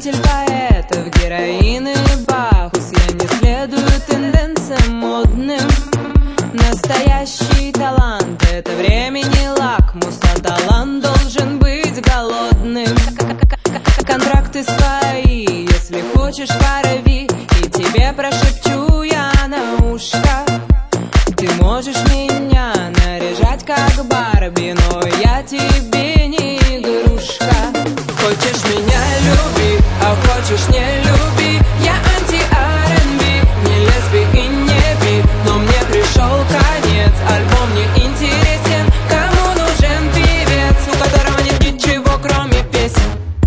Обитель поэтов, героин или Бахус. Я не следую тенденциям модным. Настоящий талант — это времени лакмус, а талант должен быть голодным. Контракты свои, если хочешь, порви, и тебе прошепчу я на ушко. Ты можешь меня наряжать как Барби, но я тебе не игрушка. Хочешь меня — люби, а хочешь — не люби. Я анти-R&B, не лесби и не би, но мне пришел конец. Альбом не интересен, кому нужен певец, у которого нет ничего, кроме песен.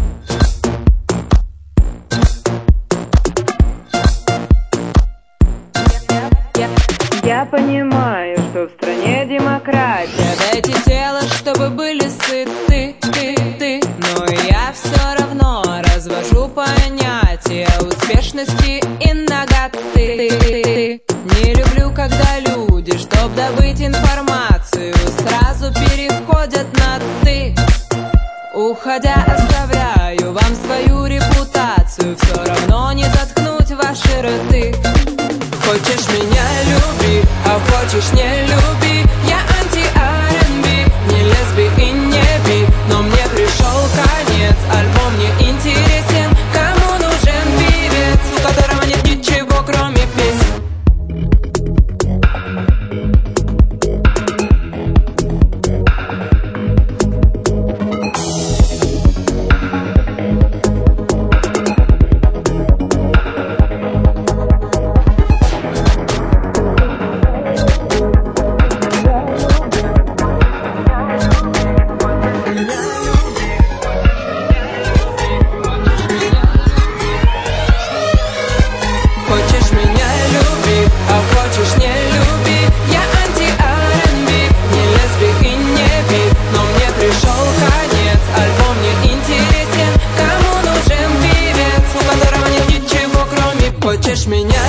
Я понимаю, что в стране демократия. Дайте тело, чтобы были сыты, ты. Но я все равно развожу понятия успешности и наготы. Не люблю, когда люди, чтоб добыть информацию, сразу переходят на ты. Уходя, оставляю вам свою репутацию, все равно не заткнуть ваши рты. Хочешь меня — люби, а хочешь — не люби. Я анти-R&B, не лесби и не би, но мне пришел конец. Альбом не интересен, кому нужен певец, у которого нет ничего, кроме песен. Хочешь меня